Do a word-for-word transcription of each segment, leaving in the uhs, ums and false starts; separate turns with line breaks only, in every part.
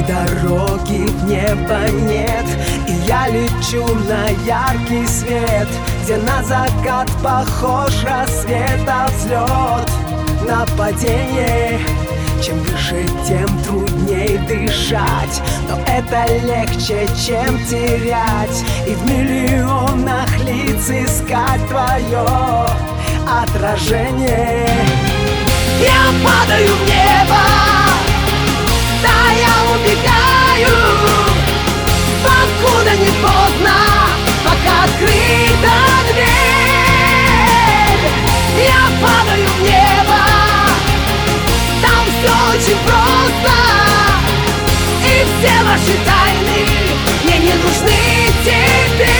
дороги в небо нет, и я лечу на яркий свет, где на закат похож рассвет, а взлет на падение. Чем выше, тем трудней дышать, но это легче, чем терять, и в миллионах лиц искать твое отражение. Я падаю в небо, да, я убегаю, покуда не поздно, пока открыта дверь. Я падаю в небо, там все очень просто, и все ваши тайны мне не нужны теперь.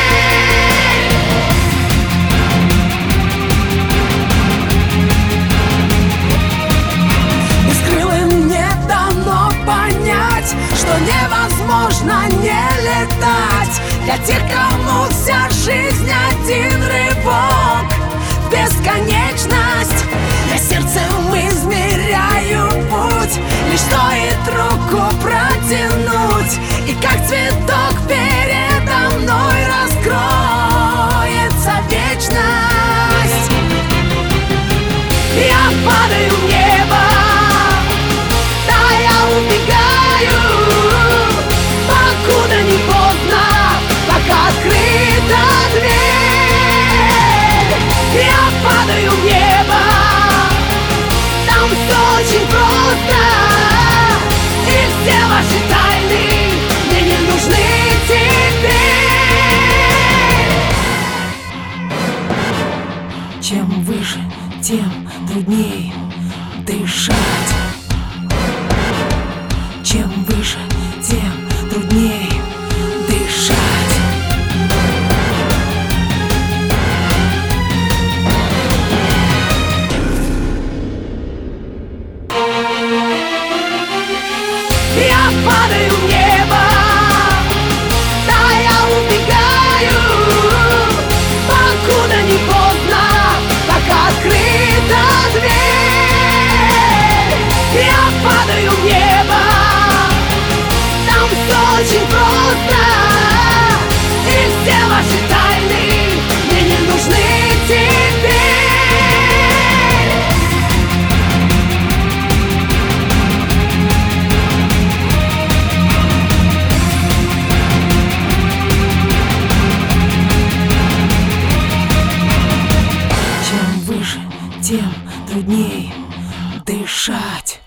Бескрылым не дано понять, что невозможно не летать. Для тех, кому вся жизнь один рывок в бесконечность, я сердцем измеряю путь, лишь стоит руку протянуть, и как цветок передо мной раскроется вечность. Я падаю в небо, да, я убегаю, покуда не поздно, пока открыта дверь. Я падаю в небо, там все очень просто, и все ваши тайны мне не нужны теперь. Чем выше, тем трудней дышать. Чем выше, тем трудней дышать. Я падаю в небо, да, я убегаю, покуда не поздно, пока открыта дверь. Я падаю в небо, там все очень просто, и все ваши тайны мне не нужны теперь. Чем выше, тем трудней дышать.